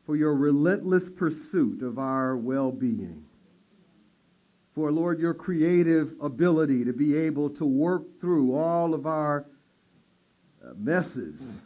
for your relentless pursuit of our well-being. For, Lord, your creative ability to be able to work through all of our messes,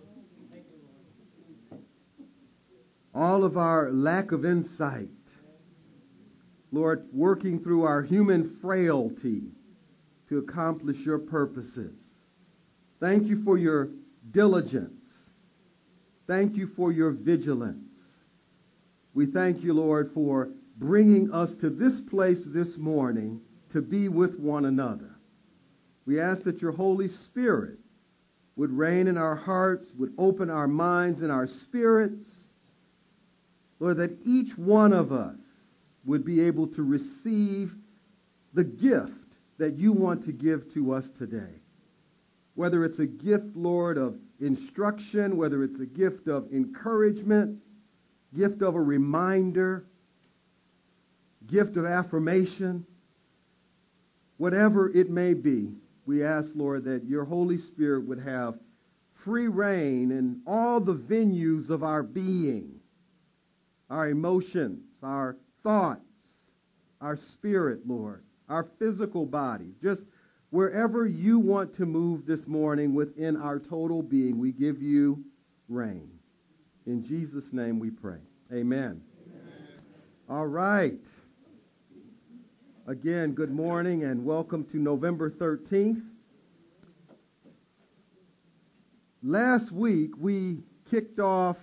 all of our lack of insight, Lord, working through our human frailty to accomplish your purposes. Thank you for your diligence. Thank you for your vigilance. We thank you, Lord, for bringing us to this place this morning to be with one another. We ask that your Holy Spirit would reign in our hearts, would open our minds and our spirits. Lord, that each one of us would be able to receive the gift that you want to give to us today. Whether it's a gift, Lord, of instruction, whether it's a gift of encouragement, gift of a reminder, gift of affirmation, whatever it may be, we ask, Lord, that your Holy Spirit would have free reign in all the venues of our being, our emotions, our thoughts, our spirit, Lord, our physical bodies, just wherever you want to move this morning within our total being, we give you reign. In Jesus' name we pray. Amen. All right. Again, good morning and welcome to November 13th. Last week we kicked off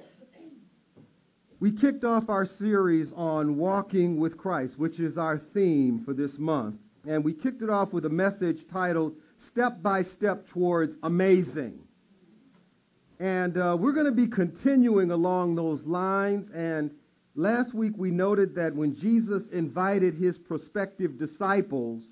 our series on walking with Christ, which is our theme for this month. And we kicked it off with a message titled Step by Step Towards Amazing. And we're going to be continuing along those lines. And last week we noted that when Jesus invited his prospective disciples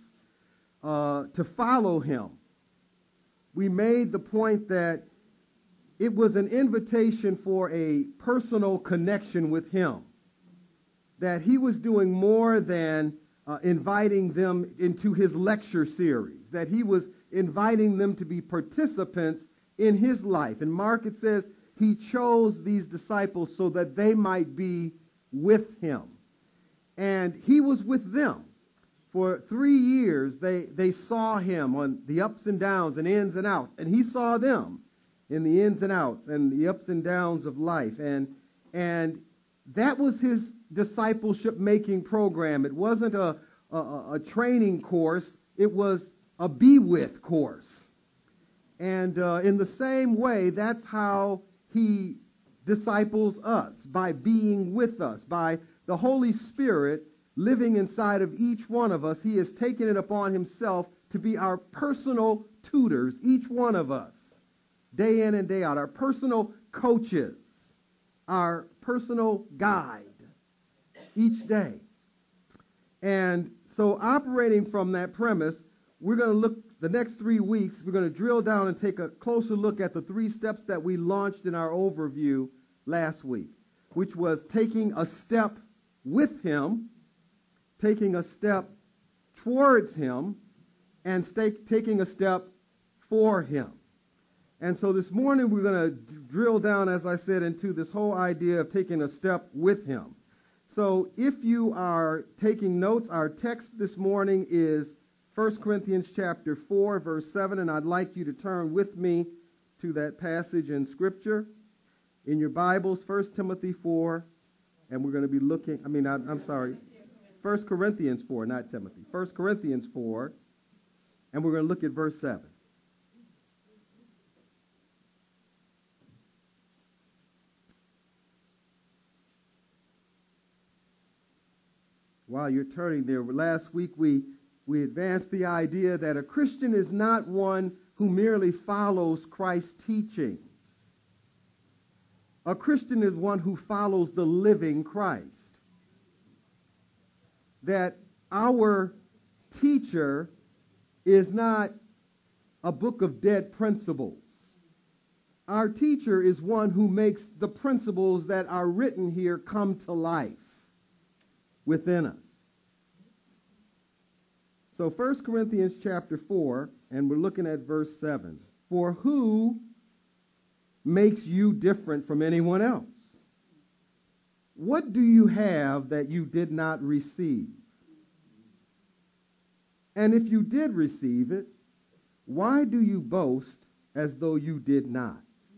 to follow him, we made the point that it was an invitation for a personal connection with him, that he was doing more than inviting them into his lecture series, that he was inviting them to be participants in his life. And Mark, it says, he chose these disciples so that they might be with him. And he was with them. For 3 years, they saw him on the ups and downs and ins and outs. And he saw them in the ins and outs and the ups and downs of life. And that was his discipleship making program. It wasn't a training course. It was a be with course. And in the same way, that's how he disciples us, by being with us, by the Holy Spirit living inside of each one of us. He has taken it upon himself to be our personal tutors, each one of us, day in and day out, our personal coaches, our personal guide each day. And so operating from that premise, we're going to look the next 3 weeks, we're going to drill down and take a closer look at the 3 steps that we launched in our overview last week, which was taking a step with him, taking a step towards him, and taking a step for him. And so this morning we're going to drill down, as I said, into this whole idea of taking a step with him. So if you are taking notes, our text this morning is 1 Corinthians chapter 4, verse 7, and I'd like you to turn with me to that passage in Scripture. In your Bibles, 1 Timothy 4, and we're going to be looking, 1 Corinthians 4, not Timothy. 1 Corinthians 4, and we're going to look at verse 7. While you're turning there, last week we advanced the idea that a Christian is not one who merely follows Christ's teachings. A Christian is one who follows the living Christ. That our teacher is not a book of dead principles. Our teacher is one who makes the principles that are written here come to life within us. So 1 Corinthians chapter 4, and we're looking at verse 7. For who makes you different from anyone else? what do you have that you did not receive? And if you did receive it, why do you boast as though you did not?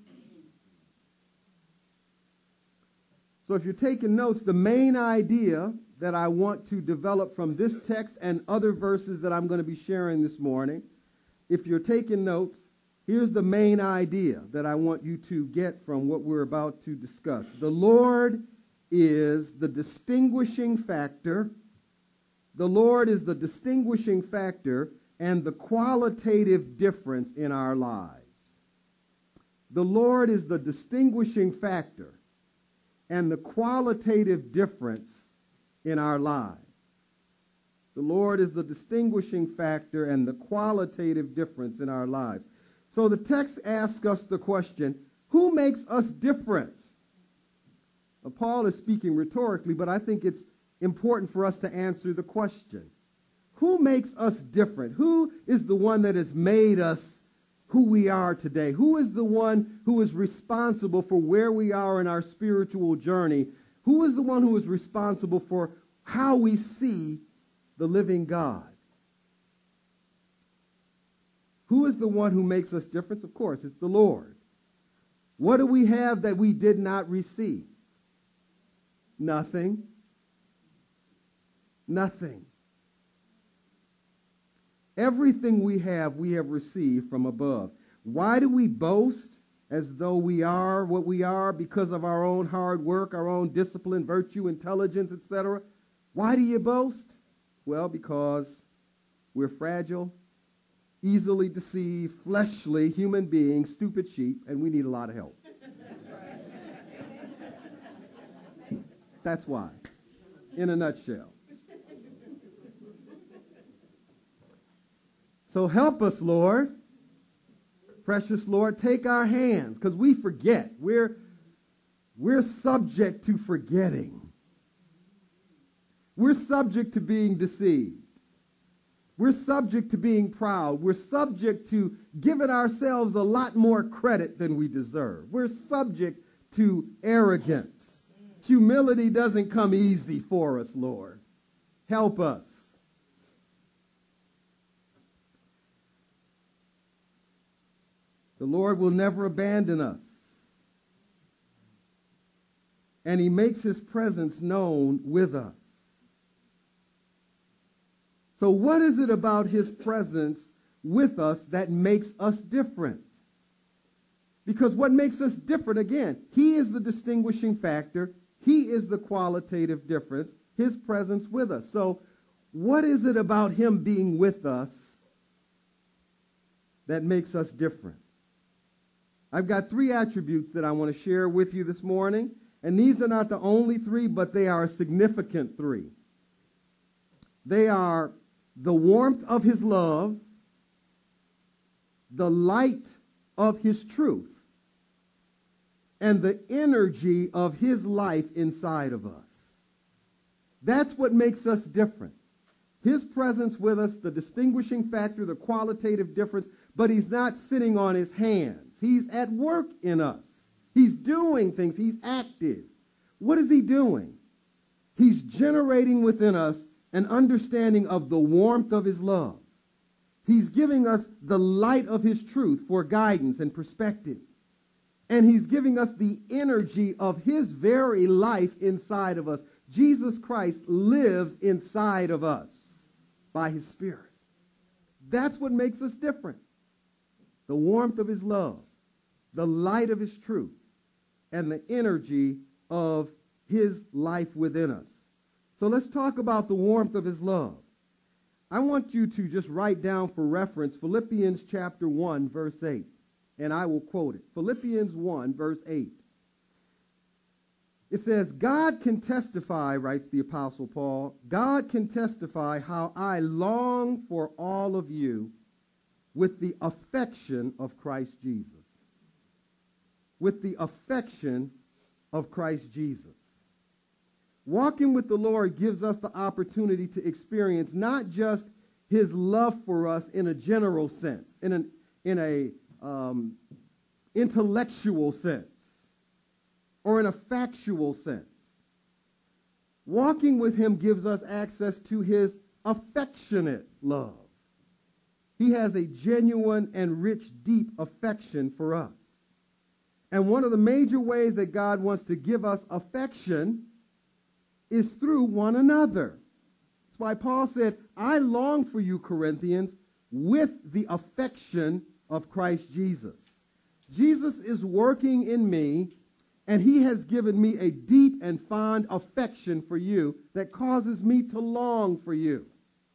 So if you're taking notes, the main idea that I want to develop from this text and other verses that I'm going to be sharing this morning, if you're taking notes, here's the main idea that I want you to get from what we're about to discuss. The Lord is the distinguishing factor. The Lord is the distinguishing factor and the qualitative difference in our lives. The Lord is the distinguishing factor and the qualitative difference in our lives. The Lord is the distinguishing factor and the qualitative difference in our lives. So the text asks us the question, who makes us different? Now, Paul is speaking rhetorically, but I think it's important for us to answer the question. Who makes us different? Who is the one that has made us who we are today? Who is the one who is responsible for where we are in our spiritual journey? Who is the one who is responsible for how we see the living God? Who is the one who makes us different? Of course, it's the Lord. What do we have that we did not receive? Nothing. Nothing. Everything we have received from above. Why do we boast as though we are what we are? Because of our own hard work, our own discipline, virtue, intelligence, etc. Why do you boast? Well, because we're fragile, easily deceived, fleshly human beings, stupid sheep, and we need a lot of help. That's why, in a nutshell. So help us, Lord. Precious Lord, take our hands, because we forget. We're subject to forgetting. We're subject to being deceived. We're subject to being proud. We're subject to giving ourselves a lot more credit than we deserve. We're subject to arrogance. Humility doesn't come easy for us, Lord. Help us. The Lord will never abandon us. And he makes his presence known with us. So what is it about his presence with us that makes us different? Because what makes us different, again, he is the distinguishing factor. He is the qualitative difference, his presence with us. So what is it about him being with us that makes us different? I've got 3 attributes that I want to share with you this morning. And these are not the only 3, but they are a significant 3. They are the warmth of his love, the light of his truth, and the energy of his life inside of us. That's what makes us different. His presence with us, the distinguishing factor, the qualitative difference, but he's not sitting on his hands. He's at work in us. He's doing things. He's active. What is he doing? He's generating within us an understanding of the warmth of his love. He's giving us the light of his truth for guidance and perspective. And he's giving us the energy of his very life inside of us. Jesus Christ lives inside of us by his Spirit. That's what makes us different. The warmth of his love, the light of his truth, and the energy of his life within us. So let's talk about the warmth of his love. I want you to just write down for reference Philippians chapter 1, verse 8. And I will quote it. Philippians 1, verse 8. It says, God can testify, writes the Apostle Paul, God can testify how I long for all of you with the affection of Christ Jesus. With the affection of Christ Jesus. Walking with the Lord gives us the opportunity to experience not just his love for us in a general sense, in a intellectual sense, or in a factual sense, Walking with him gives us access to his affectionate love. He has a genuine and rich, deep affection for us. And one of the major ways that God wants to give us affection is through one another. That's why Paul said, I long for you, Corinthians, with the affection of Christ Jesus. Jesus is working in me, and he has given me a deep and fond affection for you that causes me to long for you.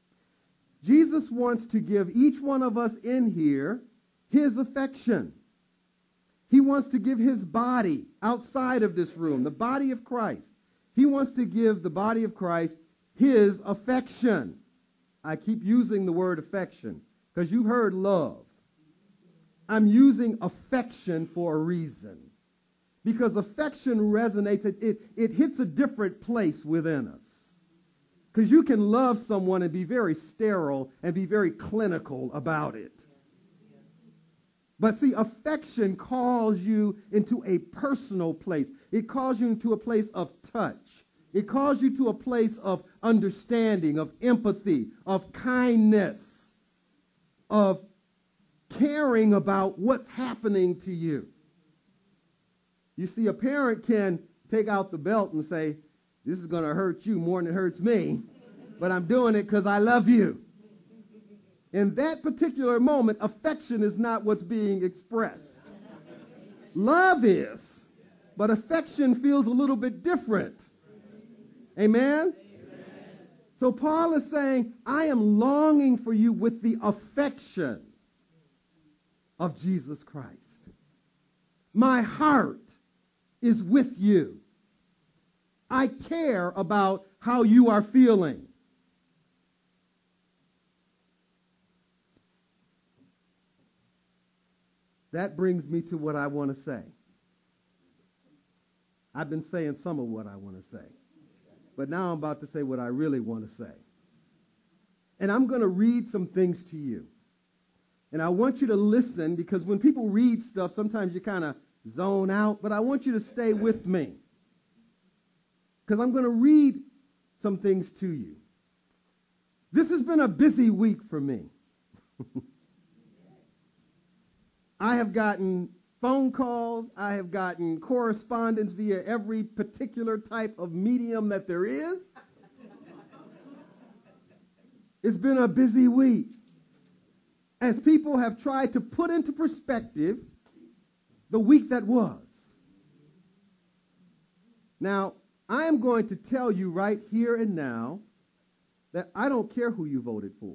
Jesus wants to give each one of us in here his affection. He wants to give his body outside of this room, the body of Christ. He wants to give the body of Christ his affection. I keep using the word affection because you've heard love. I'm using affection for a reason. Because affection resonates, it hits a different place within us. Because you can love someone and be very sterile and be very clinical about it. But see, affection calls you into a personal place. It calls you into a place of touch. It calls you to a place of understanding, of empathy, of kindness, of caring about what's happening to you. You see, a parent can take out the belt and say, this is going to hurt you more than it hurts me, but I'm doing it because I love you. In that particular moment, affection is not what's being expressed. Love is, but affection feels a little bit different. Amen? So Paul is saying, I am longing for you with the affection of Jesus Christ. My heart is with you. I care about how you are feeling. That brings me to what I want to say. I've been saying some of what I want to say, but now I'm about to say what I really want to say. And I'm going to read some things to you. And I want you to listen, because when people read stuff, sometimes you kind of zone out, but I want you to stay with me, because I'm going to read some things to you. This has been a busy week for me. I have gotten phone calls. I have gotten correspondence via every particular type of medium that there is. It's been a busy week as people have tried to put into perspective the week that was. Now, I am going to tell you right here and now that I don't care who you voted for.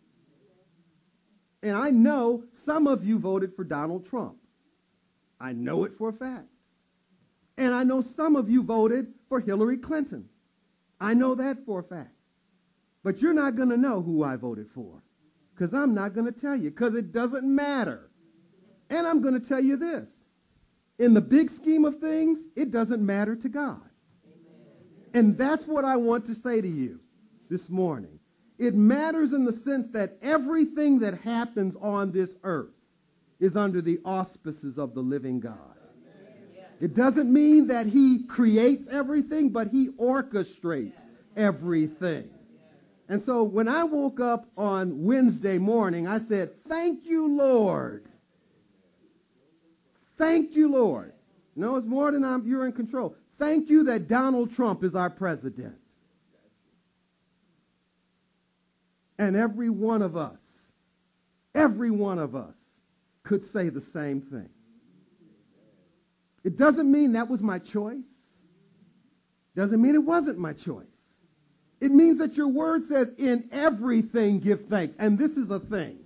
And I know some of you voted for Donald Trump. I know it for a fact. And I know some of you voted for Hillary Clinton. I know that for a fact. But you're not going to know who I voted for, because I'm not going to tell you, because it doesn't matter. And I'm going to tell you this. In the big scheme of things, it doesn't matter to God. And that's what I want to say to you this morning. It matters in the sense that everything that happens on this earth is under the auspices of the living God. It doesn't mean that he creates everything, but he orchestrates everything. And so when I woke up on Wednesday morning, I said, thank you, Lord. Thank you, Lord. No, it's more than you're in control. Thank you that Donald Trump is our president. And every one of us could say the same thing. It doesn't mean that was my choice. Doesn't mean it wasn't my choice. It means that your word says, in everything give thanks. And this is a thing.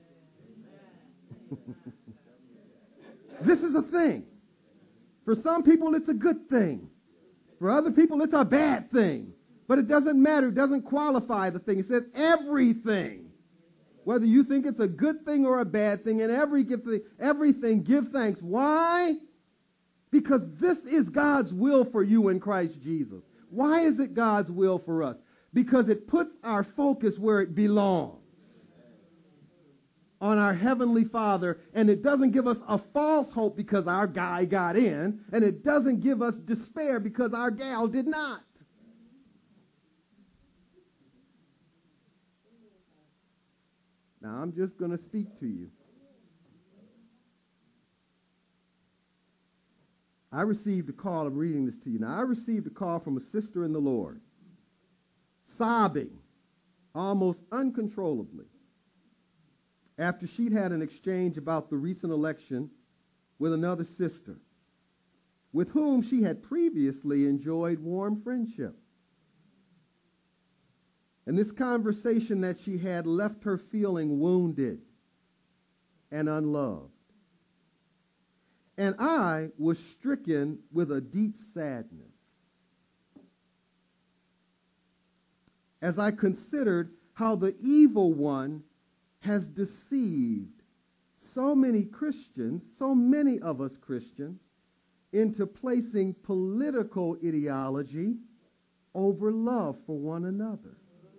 This is a thing. For some people, it's a good thing. For other people, it's a bad thing. But it doesn't matter. It doesn't qualify the thing. It says everything. Whether you think it's a good thing or a bad thing, and everything, give thanks. Why? Because this is God's will for you in Christ Jesus. Why is it God's will for us? Because it puts our focus where it belongs, on our Heavenly Father, and it doesn't give us a false hope because our guy got in, and it doesn't give us despair because our gal did not. Now, I'm just going to speak to you. I received a call. I'm reading this to you now. I received a call from a sister in the Lord, sobbing almost uncontrollably after she'd had an exchange about the recent election with another sister with whom she had previously enjoyed warm friendship. And this conversation that she had left her feeling wounded and unloved. And I was stricken with a deep sadness as I considered how the evil one has deceived so many Christians, so many of us Christians, into placing political ideology over love for one another.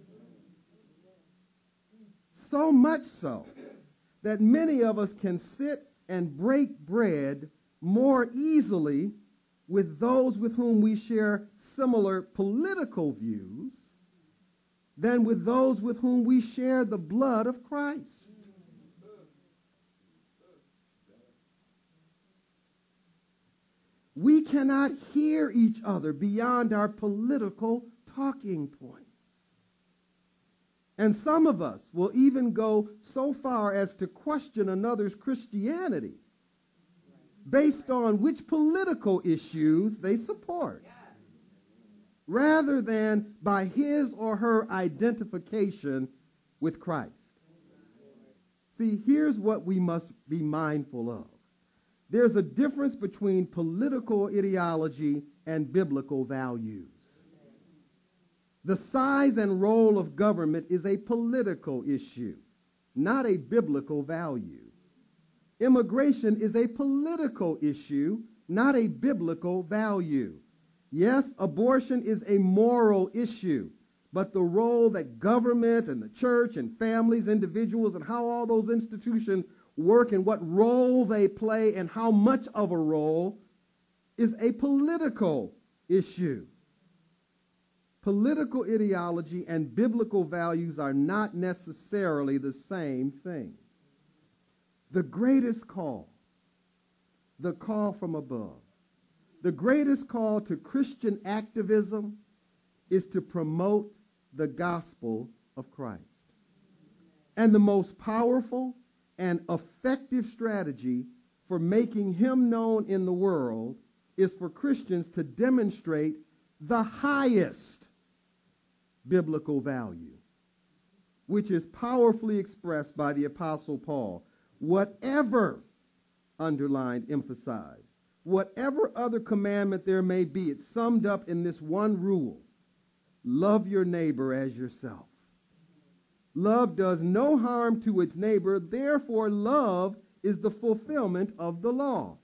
So much so that many of us can sit and break bread more easily with those with whom we share similar political views than with those with whom we share the blood of Christ. We cannot hear each other beyond our political talking points. And some of us will even go so far as to question another's Christianity based on which political issues they support, rather than by his or her identification with Christ. See, here's what we must be mindful of. There's a difference between political ideology and biblical values. The size and role of government is a political issue, not a biblical value. Immigration is a political issue, not a biblical value. Yes, abortion is a moral issue, but the role that government and the church and families, individuals, and how all those institutions work and what role they play and how much of a role is a political issue. Political ideology and biblical values are not necessarily the same thing. The greatest call, the call from above, the greatest call to Christian activism is to promote the gospel of Christ. And the most powerful and effective strategy for making him known in the world is for Christians to demonstrate the highest biblical value, which is powerfully expressed by the Apostle Paul. Whatever, underlined, emphasized, whatever other commandment there may be, it's summed up in this one rule: love your neighbor as yourself. Love does no harm to its neighbor, therefore love is the fulfillment of the law.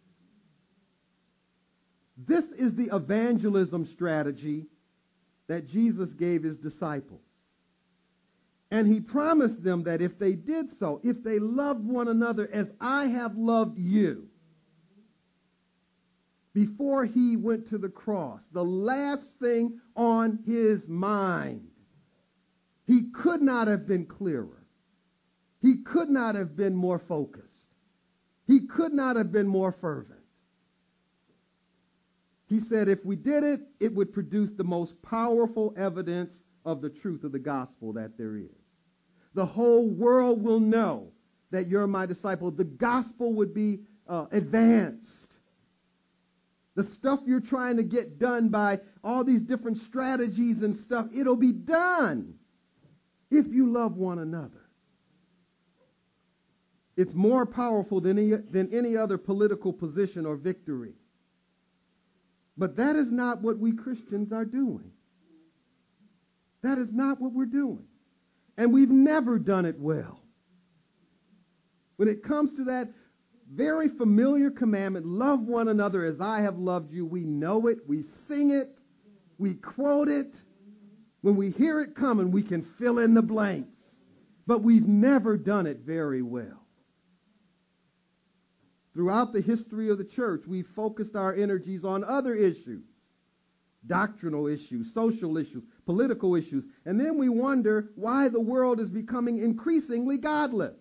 This is the evangelism strategy that Jesus gave his disciples. And he promised them that if they did so, if they loved one another as I have loved you, before he went to the cross, the last thing on his mind, he could not have been clearer. He could not have been more focused. He could not have been more fervent. He said if we did it, it would produce the most powerful evidence of the truth of the gospel that there is. The whole world will know that you're my disciple. The gospel would be advanced. The stuff you're trying to get done by all these different strategies and stuff, it'll be done if you love one another. It's more powerful than any other political position or victory. But that is not what we Christians are doing. That is not what we're doing. And we've never done it well. When it comes to that very familiar commandment, love one another as I have loved you, we know it, we sing it, we quote it. When we hear it coming, we can fill in the blanks. But we've never done it very well. Throughout the history of the church, we've focused our energies on other issues doctrinal issues, social issues, political issues. And then we wonder why the world is becoming increasingly godless.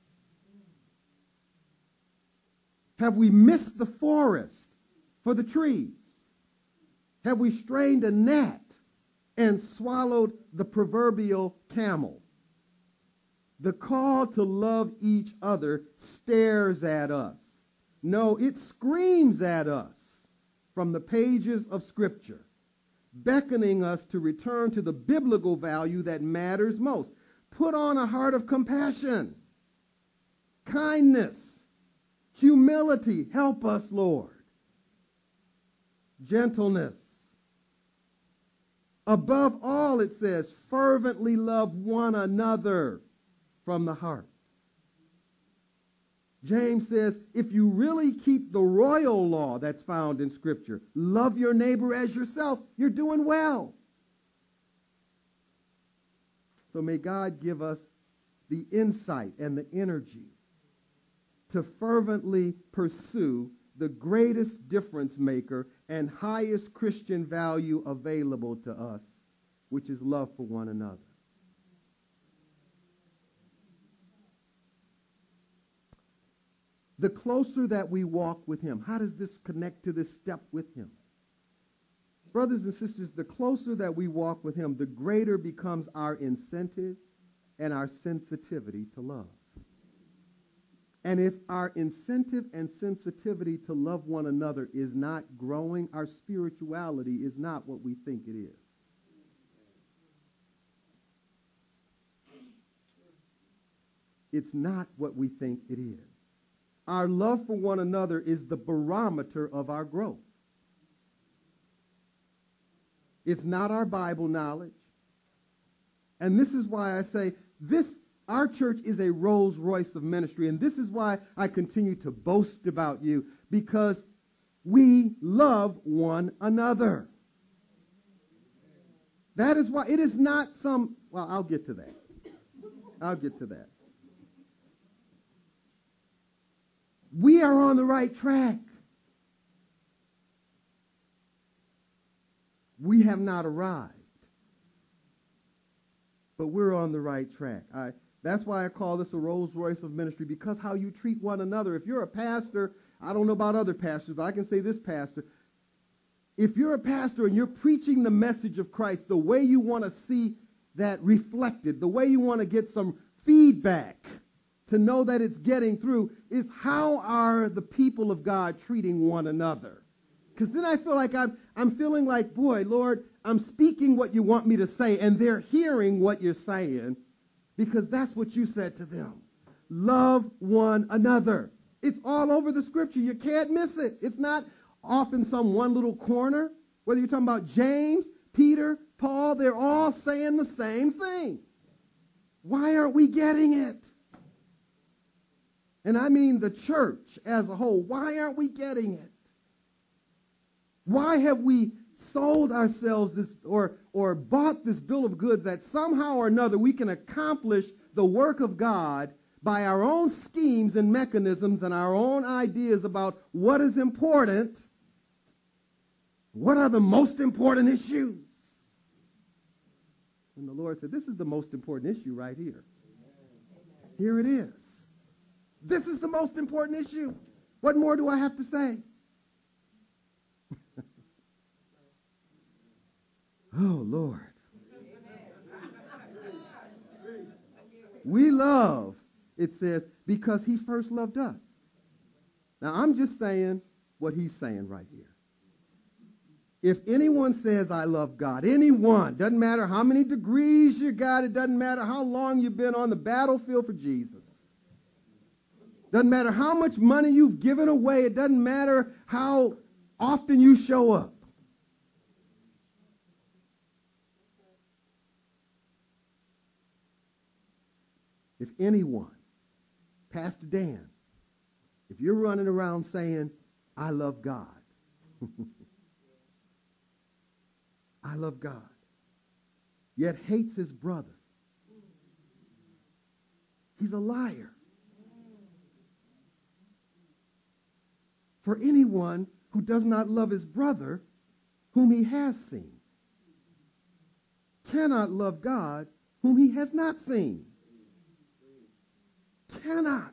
Have we missed the forest for the trees? Have we strained a gnat and swallowed the proverbial camel? The call to love each other stares at us. No, it screams at us from the pages of Scripture, beckoning us to return to the biblical value that matters most. Put on a heart of compassion, kindness, humility. Help us, Lord. Gentleness. Above all, it says, fervently love one another from the heart. James says, if you really keep the royal law that's found in Scripture, love your neighbor as yourself, you're doing well. So may God give us the insight and the energy to fervently pursue the greatest difference maker and highest Christian value available to us, which is love for one another. The closer that we walk with him, how does this connect to this step with him? Brothers and sisters, the closer that we walk with him, the greater becomes our incentive and our sensitivity to love. And if our incentive and sensitivity to love one another is not growing, our spirituality is not what we think it is. It's not what we think it is. Our love for one another is the barometer of our growth. It's not our Bible knowledge. And this is why I say our church is a Rolls Royce of ministry. And this is why I continue to boast about you, because we love one another. That is why it is not I'll get to that. I'll get to that. We are on the right track. We have not arrived, but we're on the right track. That's why I call this a Rolls Royce of ministry, because how you treat one another. If you're a pastor, I don't know about other pastors, but I can say this, pastor. If you're a pastor and you're preaching the message of Christ, the way you want to see that reflected, the way you want to get some feedback to know that it's getting through, is how are the people of God treating one another? Because then I feel like I'm feeling like, boy, Lord, I'm speaking what you want me to say, and they're hearing what you're saying, because that's what you said to them. Love one another. It's all over the Scripture. You can't miss it. It's not off in some one little corner. Whether you're talking about James, Peter, Paul, they're all saying the same thing. Why aren't we getting it? And I mean the church as a whole. Why aren't we getting it? Why have we sold ourselves this or bought this bill of goods that somehow or another we can accomplish the work of God by our own schemes and mechanisms and our own ideas about what is important? What are the most important issues? And the Lord said, this is the most important issue right here. Here it is. This is the most important issue. What more do I have to say? Oh, Lord. We love, it says, because he first loved us. Now, I'm just saying what he's saying right here. If anyone says, I love God, anyone, doesn't matter how many degrees you got, it doesn't matter how long you've been on the battlefield for Jesus. Doesn't matter how much money you've given away. It doesn't matter how often you show up. If anyone, Pastor Dan, if you're running around saying, I love God, I love God, yet hates his brother, he's a liar. For anyone who does not love his brother, whom he has seen. Cannot love God whom he has not seen. Cannot.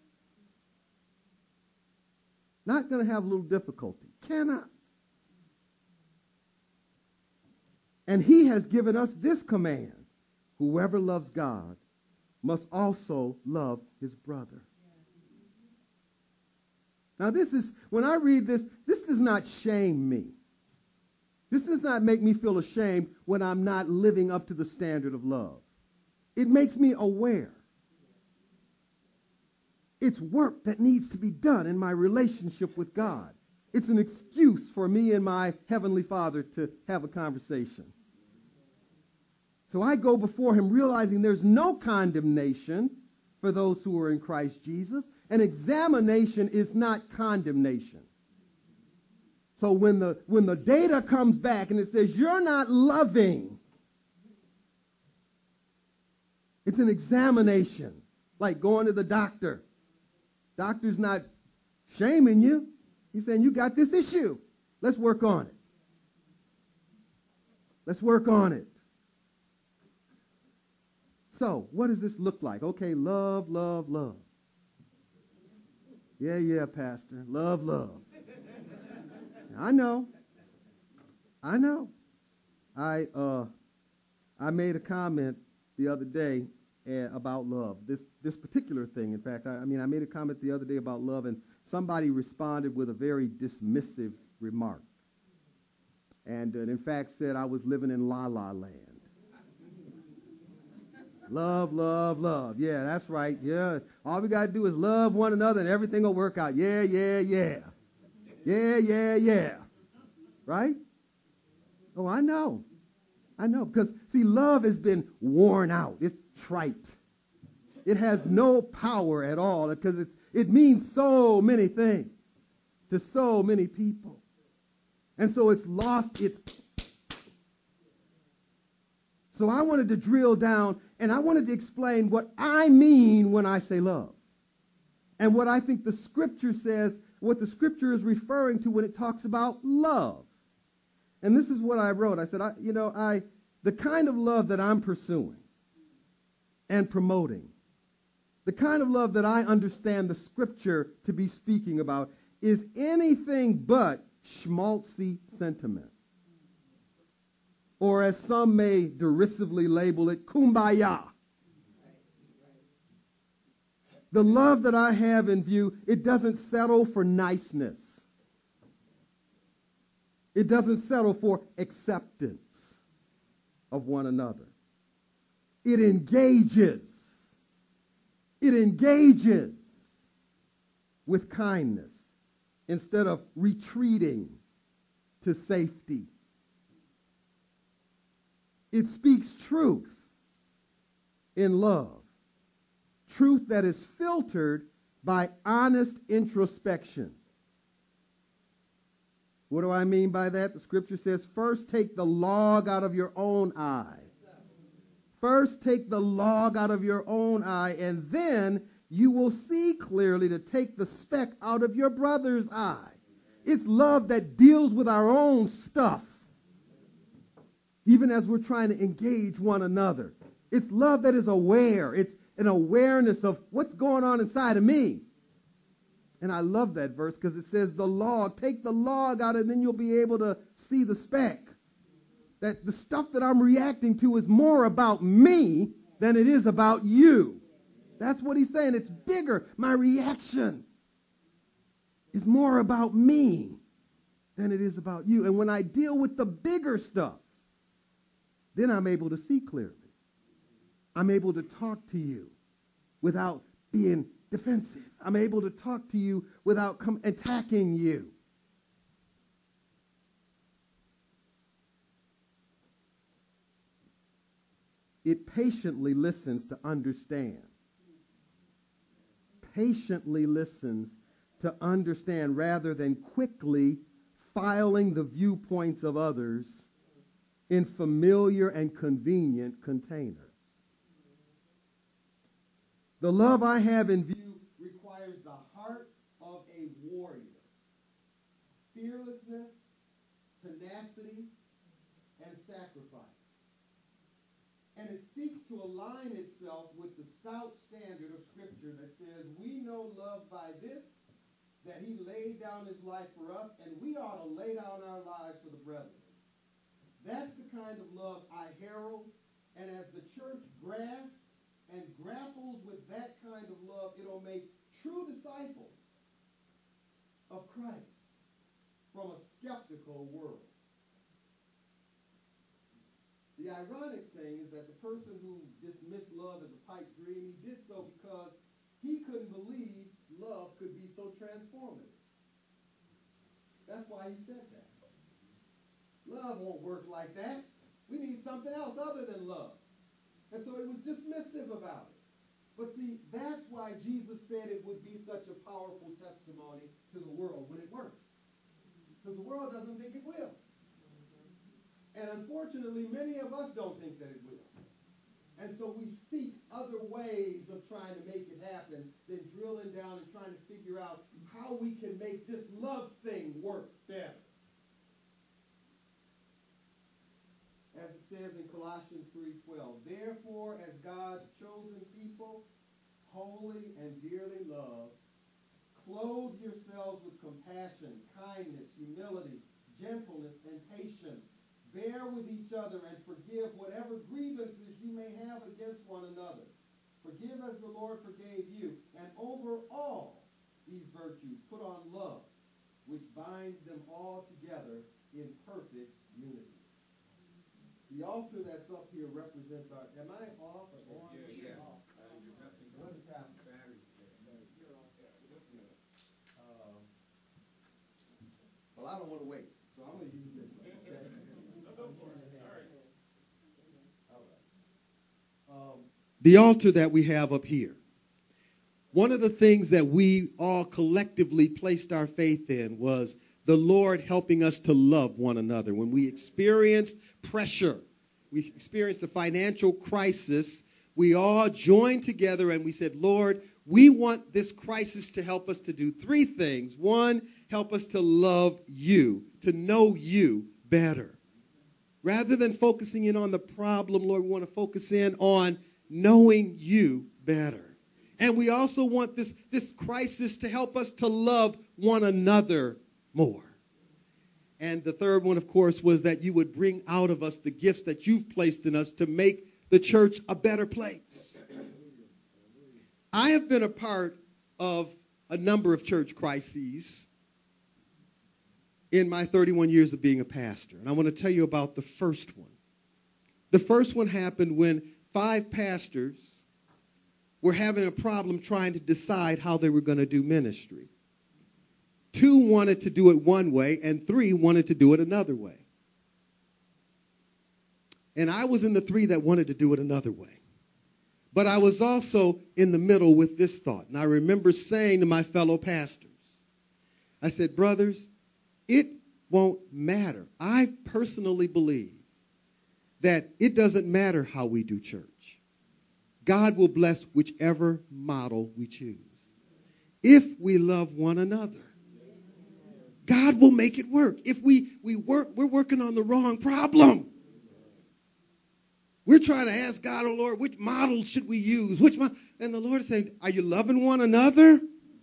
Not going to have a little difficulty. Cannot. And he has given us this command. Whoever loves God must also love his brother. Now when I read this does not shame me. This does not make me feel ashamed when I'm not living up to the standard of love. It makes me aware. It's work that needs to be done in my relationship with God. It's an excuse for me and my Heavenly Father to have a conversation. So I go before him realizing there's no condemnation for those who are in Christ Jesus. An examination is not condemnation. So when the data comes back and it says you're not loving, it's an examination, like going to the doctor. Doctor's not shaming you. He's saying you got this issue. Let's work on it. Let's work on it. So, what does this look like? Okay, love, love, love. Yeah, Pastor. Love, love. I know. I made a comment the other day about love. This particular thing, in fact, I made a comment the other day about love, and somebody responded with a very dismissive remark. And in fact said I was living in La La Land. Love, love, love. Yeah, that's right. Yeah. All we got to do is love one another and everything will work out. Yeah. Yeah. Right? Oh, I know. Because, see, love has been worn out. It's trite. It has no power at all because it means so many things to so many people. And so it's lost its... So I wanted to drill down, and I wanted to explain what I mean when I say love. And what I think the Scripture says, what the Scripture is referring to when it talks about love. And this is what I wrote. I said, the kind of love that I'm pursuing and promoting, the kind of love that I understand the Scripture to be speaking about, is anything but schmaltzy sentiment. Or as some may derisively label it, kumbaya. The love that I have in view, it doesn't settle for niceness. It doesn't settle for acceptance of one another. It engages. It engages with kindness instead of retreating to safety. It speaks truth in love. Truth that is filtered by honest introspection. What do I mean by that? The Scripture says, first take the log out of your own eye. First take the log out of your own eye, and then you will see clearly to take the speck out of your brother's eye. It's love that deals with our own stuff, even as we're trying to engage one another. It's love that is aware. It's an awareness of what's going on inside of me. And I love that verse because it says the log. Take the log out and then you'll be able to see the speck. That the stuff that I'm reacting to is more about me than it is about you. That's what he's saying. It's bigger. My reaction is more about me than it is about you. And when I deal with the bigger stuff, then I'm able to see clearly. I'm able to talk to you without being defensive. I'm able to talk to you without attacking you. It patiently listens to understand. Patiently listens to understand rather than quickly filing the viewpoints of others in familiar and convenient containers. The love I have in view requires the heart of a warrior. Fearlessness, tenacity, and sacrifice. And it seeks to align itself with the stout standard of Scripture that says, we know love by this, that he laid down his life for us, and we ought to lay down our lives for the brethren. That's the kind of love I herald, and as the church grasps and grapples with that kind of love, it'll make true disciples of Christ from a skeptical world. The ironic thing is that the person who dismissed love as a pipe dream, he did so because he couldn't believe love could be so transformative. That's why he said that. Love won't work like that. We need something else other than love. And so he was dismissive about it. But see, that's why Jesus said it would be such a powerful testimony to the world when it works. Because the world doesn't think it will. And unfortunately, many of us don't think that it will. And so we seek other ways of trying to make it happen than drilling down and trying to figure out how we can make this love thing work better. As it says in Colossians 3:12, therefore, as God's chosen people, holy and dearly loved, clothe yourselves with compassion, kindness, humility, gentleness, and patience. Bear with each other and forgive whatever grievances you may have against one another. Forgive as the Lord forgave you. And over all these virtues, put on love, which binds them all together in perfect unity. The altar that's up here represents our... Am I off or on? Yeah. What is happening? Well, I don't want to wait, so I'm going to use this one. Okay? Go for it. All right. The altar that we have up here. One of the things that we all collectively placed our faith in was the Lord helping us to love one another. When we experienced pressure, we experienced a financial crisis, we all joined together and we said, Lord, we want this crisis to help us to do three things. One, help us to love you, to know you better. Rather than focusing in on the problem, Lord, we want to focus in on knowing you better. And we also want this crisis to help us to love one another more. And the third one, of course, was that you would bring out of us the gifts that you've placed in us to make the church a better place. I have been a part of a number of church crises in my 31 years of being a pastor. And I want to tell you about the first one. The first one happened when 5 pastors were having a problem trying to decide how they were going to do ministry. 2 wanted to do it one way, and 3 wanted to do it another way. And I was in the 3 that wanted to do it another way. But I was also in the middle with this thought. And I remember saying to my fellow pastors, I said, brothers, it won't matter. I personally believe that it doesn't matter how we do church. God will bless whichever model we choose. If we love one another, God will make it work. If we're working on the wrong problem. We're trying to ask God, oh Lord, which model should we use? And the Lord is saying, are you loving one another?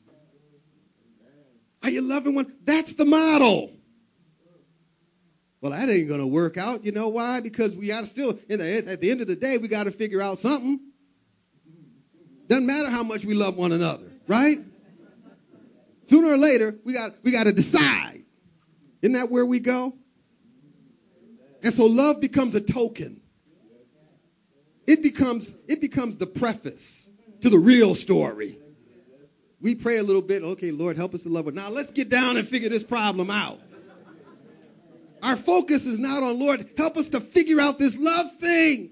Are you loving one? That's the model. Well, that ain't going to work out. You know why? Because we got to still, at the end of the day, we got to figure out something. Doesn't matter how much we love one another, right? Sooner or later, we got to decide. Isn't that where we go? And so love becomes a token. It becomes the preface to the real story. We pray a little bit. Okay, Lord, help us to love. Now let's get down and figure this problem out. Our focus is not on, Lord, help us to figure out this love thing.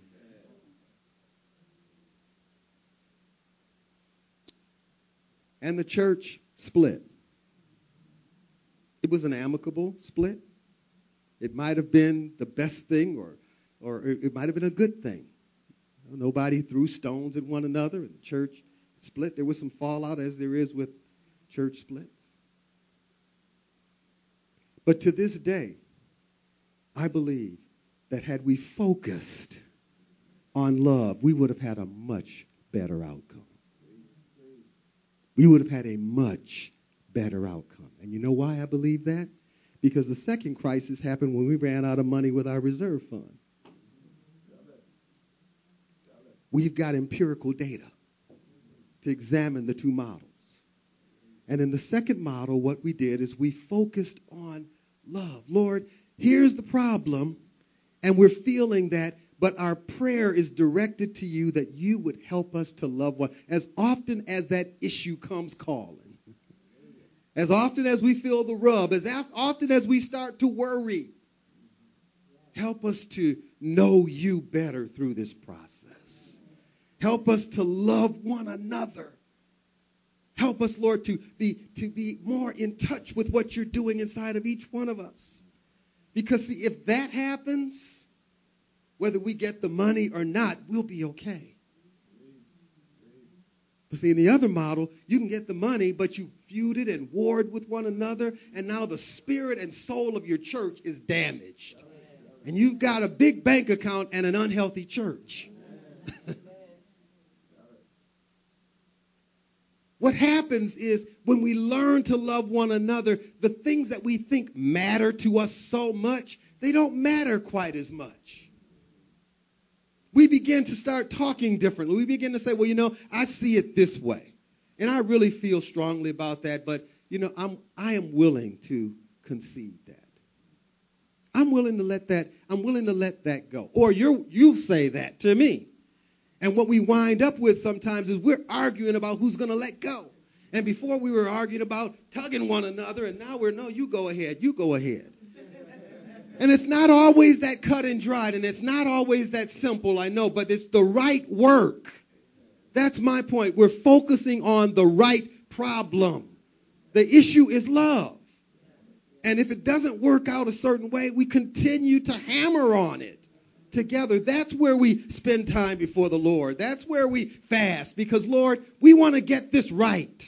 And the church split. It was an amicable split. It might have been the best thing or it might have been a good thing. Nobody threw stones at one another, and the church split. There was some fallout, as there is with church splits. But to this day, I believe that had we focused on love, we would have had a much better outcome. We would have had a much better outcome. And you know why I believe that? Because the second crisis happened when we ran out of money with our reserve fund. We've got empirical data to examine the two models. And in the second model, what we did is we focused on love. Lord, here's the problem, and we're feeling that, but our prayer is directed to you that you would help us to love one. As often as that issue comes calling, as often as we feel the rub, as often as we start to worry, help us to know you better through this process. Help us to love one another. Help us, Lord, to be more in touch with what you're doing inside of each one of us. Because, see, if that happens, whether we get the money or not, we'll be okay. But see, in the other model, you can get the money, but you feuded and warred with one another, and now the spirit and soul of your church is damaged. And you've got a big bank account and an unhealthy church. What happens is when we learn to love one another, the things that we think matter to us so much, they don't matter quite as much. We begin to start talking differently. We begin to say, well, you know, I see it this way. And I really feel strongly about that, but, you know, I am willing to concede that. I'm willing to let that go. Or you say that to me. And what we wind up with sometimes is we're arguing about who's going to let go. And before we were arguing about tugging one another, and now no, you go ahead. And it's not always that cut and dried, and it's not always that simple, I know, but it's the right work. That's my point. We're focusing on the right problem. The issue is love. And if it doesn't work out a certain way, we continue to hammer on it together. That's where we spend time before the Lord. That's where we fast, because, Lord, we want to get this right.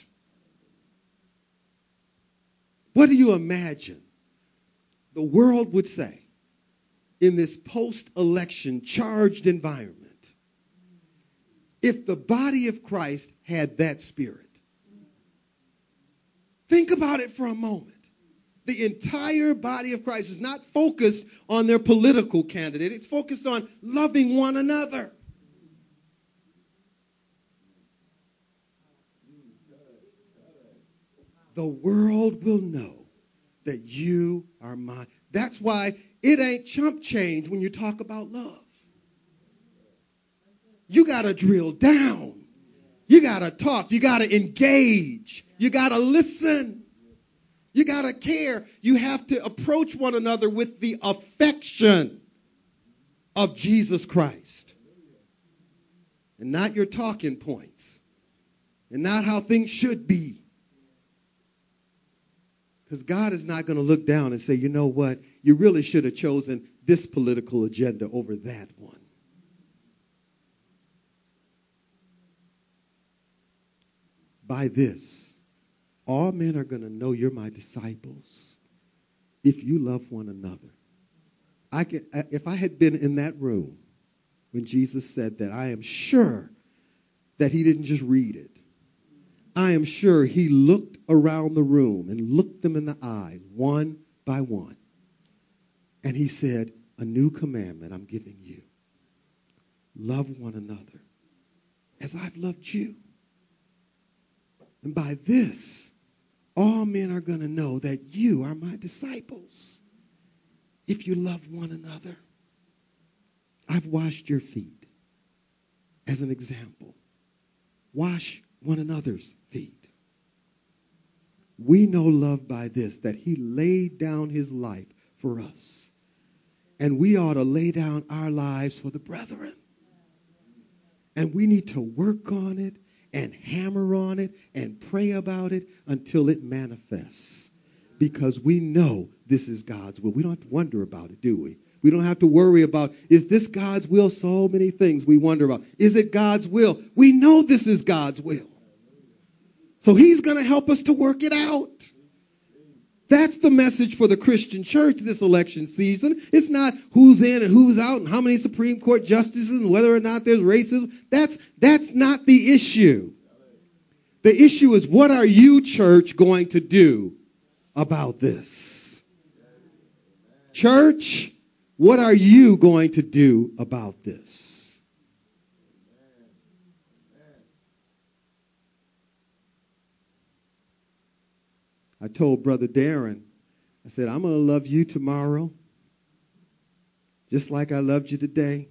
What do you imagine the world would say in this post-election charged environment if the body of Christ had that spirit? Think about it for a moment. The entire body of Christ is not focused on their political candidate. It's focused on loving one another. The world will know that you are mine. That's why it ain't chump change when you talk about love. You got to drill down. You got to talk. You got to engage. You got to listen. You got to care. You have to approach one another with the affection of Jesus Christ. And not your talking points. And not how things should be. Because God is not going to look down and say, you know what? You really should have chosen this political agenda over that one. By this, all men are going to know you're my disciples if you love one another. If I had been in that room when Jesus said that, I am sure that he didn't just read it. I am sure he looked around the room and looked them in the eye one by one. And he said, a new commandment I'm giving you. Love one another as I've loved you. And by this, all men are going to know that you are my disciples if you love one another. I've washed your feet as an example. Wash one another's feet. We know love by this, that he laid down his life for us. And we ought to lay down our lives for the brethren. And we need to work on it and hammer on it and pray about it until it manifests. Because we know this is God's will. We don't have to wonder about it, do we? We don't have to worry about, is this God's will? So many things we wonder about. Is it God's will? We know this is God's will. So he's going to help us to work it out. That's the message for the Christian church this election season. It's not who's in and who's out and how many Supreme Court justices and whether or not there's racism. That's not the issue. The issue is, what are you, church, going to do about this? Church, what are you going to do about this? I told Brother Darren, I said, I'm going to love you tomorrow just like I loved you today.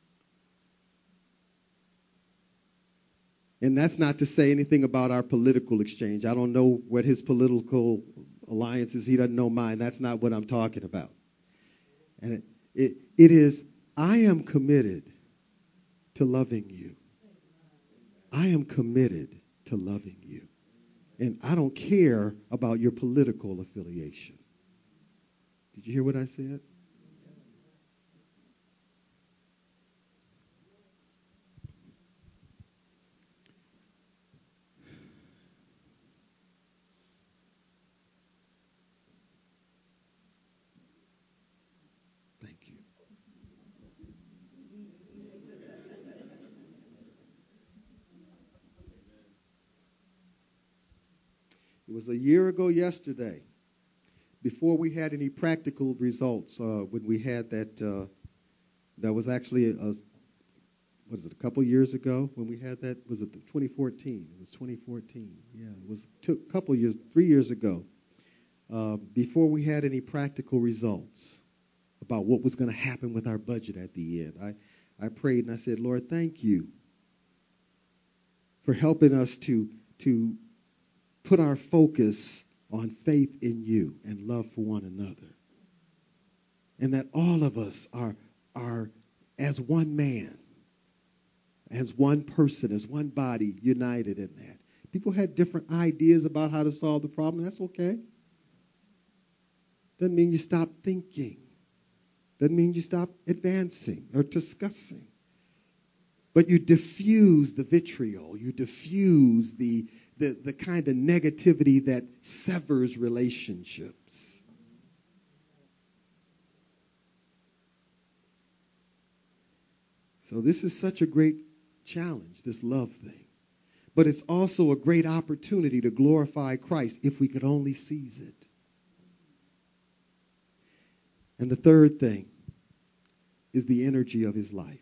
And that's not to say anything about our political exchange. I don't know what his political alliance is. He doesn't know mine. That's not what I'm talking about. And it is, I am committed to loving you. I am committed to loving you. And I don't care about your political affiliation. Did you hear what I said? Thank you. It was a year ago yesterday, before we had any practical results, when we had that was actually a couple years ago when we had that? Was it 2014? It was 2014. Yeah, it was a couple years, 3 years ago, before we had any practical results about what was going to happen with our budget at the end. I prayed and I said, Lord, thank you for helping us to put our focus on faith in you and love for one another. And that all of us are as one man, as one person, as one body, united in that. People had different ideas about how to solve the problem. That's okay. Doesn't mean you stop thinking. Doesn't mean you stop advancing or discussing. But you diffuse the vitriol. You diffuse the kind of negativity that severs relationships. So this is such a great challenge, this love thing. But it's also a great opportunity to glorify Christ if we could only seize it. And the third thing is the energy of his life.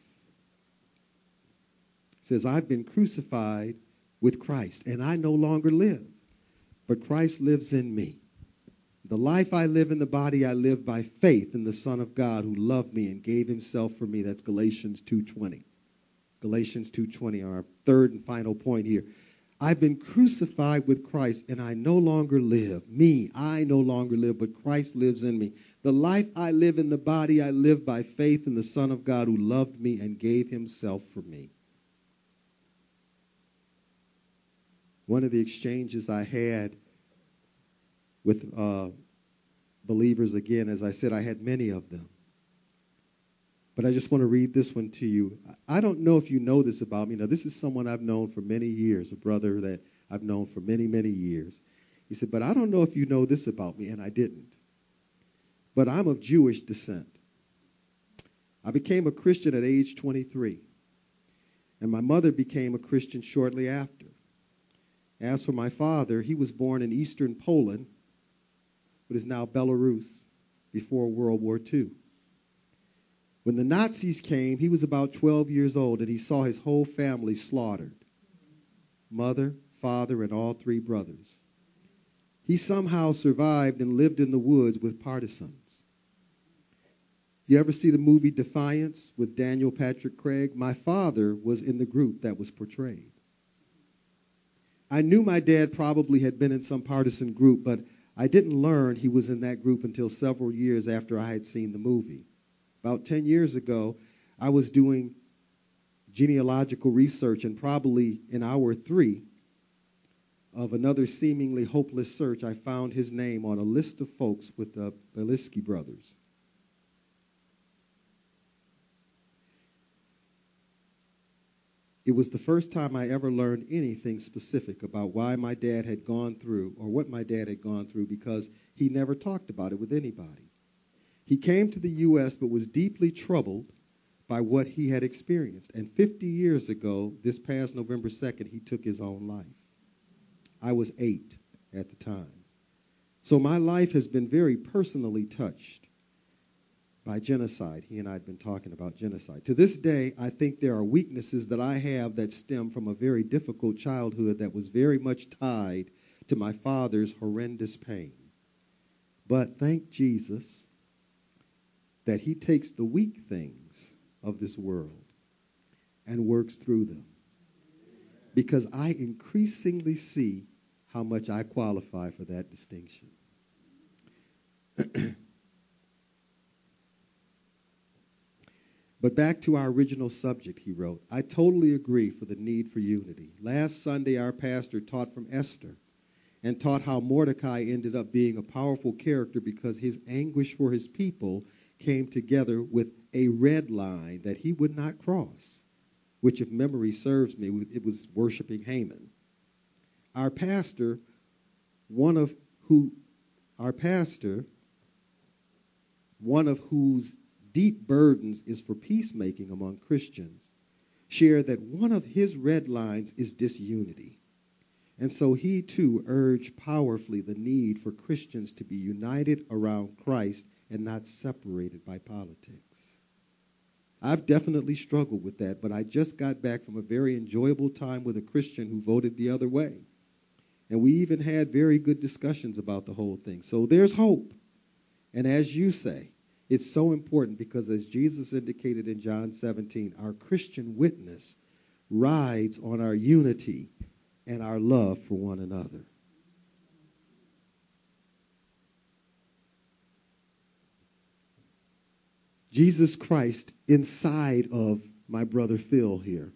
It says, I've been crucified with Christ, and I no longer live, but Christ lives in me. The life I live in the body, I live by faith in the Son of God who loved me and gave himself for me. That's Galatians 2:20. Galatians 2:20, our third and final point here. I've been crucified with Christ, and I no longer live. I no longer live, but Christ lives in me. The life I live in the body, I live by faith in the Son of God who loved me and gave himself for me. One of the exchanges I had with believers, again, as I said, I had many of them. But I just want to read this one to you. I don't know if you know this about me. Now, this is someone I've known for many years, a brother that I've known for many, many years. He said, but I don't know if you know this about me, and I didn't. But I'm of Jewish descent. I became a Christian at age 23, and my mother became a Christian shortly after. As for my father, he was born in eastern Poland, what is now Belarus, before World War II. When the Nazis came, he was about 12 years old, and he saw his whole family slaughtered. Mother, father, and all three brothers. He somehow survived and lived in the woods with partisans. You ever see the movie Defiance with Daniel Patrick Craig? My father was in the group that was portrayed. I knew my dad probably had been in some partisan group, but I didn't learn he was in that group until several years after I had seen the movie. About 10 years ago, I was doing genealogical research, and probably in hour 3 of another seemingly hopeless search, I found his name on a list of folks with the Belinsky brothers. It was the first time I ever learned anything specific about why my dad had gone through or what my dad had gone through, because he never talked about it with anybody. He came to the U.S. but was deeply troubled by what he had experienced. And 50 years ago, this past November 2nd, he took his own life. I was 8 at the time. So my life has been very personally touched by genocide. He and I had been talking about genocide. To this day, I think there are weaknesses that I have that stem from a very difficult childhood that was very much tied to my father's horrendous pain. But thank Jesus that he takes the weak things of this world and works through them. Because I increasingly see how much I qualify for that distinction. But back to our original subject, he wrote, I totally agree for the need for unity. Last Sunday, our pastor taught from Esther and taught how Mordecai ended up being a powerful character because his anguish for his people came together with a red line that he would not cross, which, if memory serves me, it was worshiping Haman. Our pastor, one of whose deep burdens is for peacemaking among Christians, shared that one of his red lines is disunity. And so he, too, urged powerfully the need for Christians to be united around Christ and not separated by politics. I've definitely struggled with that, but I just got back from a very enjoyable time with a Christian who voted the other way. And we even had very good discussions about the whole thing. So there's hope. And as you say, it's so important because, as Jesus indicated in John 17, our Christian witness rides on our unity and our love for one another. Jesus Christ inside of my brother Phil here,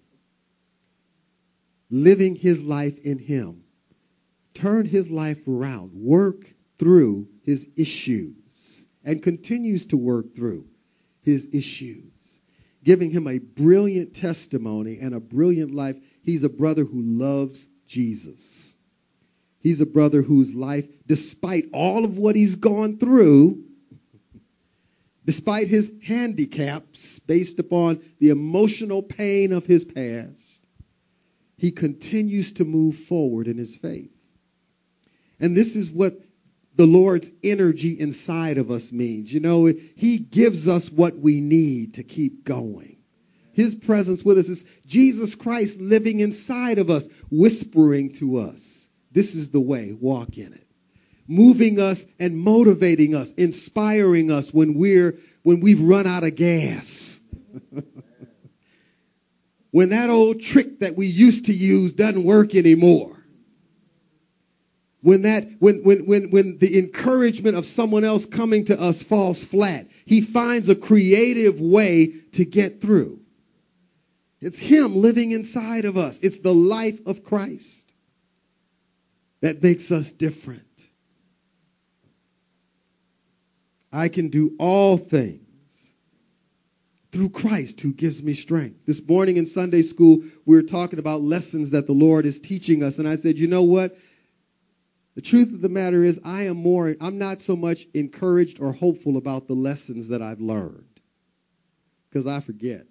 living his life in him, turned his life around, worked through his issues, and continues to work through his issues, giving him a brilliant testimony and a brilliant life. He's a brother who loves Jesus. He's a brother whose life, despite all of what he's gone through, despite his handicaps based upon the emotional pain of his past, he continues to move forward in his faith. And this is what the Lord's energy inside of us means. You know, he gives us what we need to keep going. His presence with us is Jesus Christ living inside of us, whispering to us, this is the way, walk in it. Moving us and motivating us, inspiring us when we've run out of gas. When that old trick that we used to use doesn't work anymore. When the encouragement of someone else coming to us falls flat, he finds a creative way to get through. It's him living inside of us. It's the life of Christ that makes us different. I can do all things through Christ who gives me strength. This morning in Sunday school, we were talking about lessons that the Lord is teaching us. And I said, you know what? The truth of the matter is I'm not so much encouraged or hopeful about the lessons that I've learned, because I forget.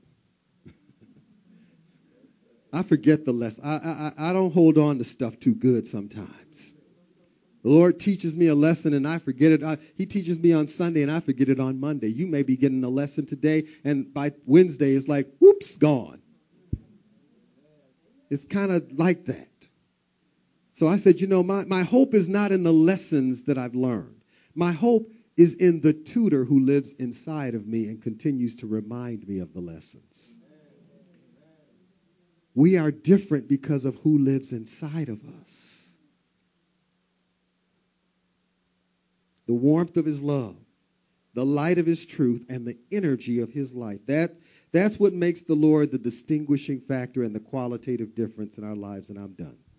I forget the lesson. I don't hold on to stuff too good sometimes. The Lord teaches me a lesson and I forget it. He teaches me on Sunday and I forget it on Monday. You may be getting a lesson today and by Wednesday it's like, whoops, gone. It's kind of like that. So I said, you know, my hope is not in the lessons that I've learned. My hope is in the tutor who lives inside of me and continues to remind me of the lessons. We are different because of who lives inside of us. The warmth of his love, the light of his truth, and the energy of his life. That's what makes the Lord the distinguishing factor and the qualitative difference in our lives, and I'm done.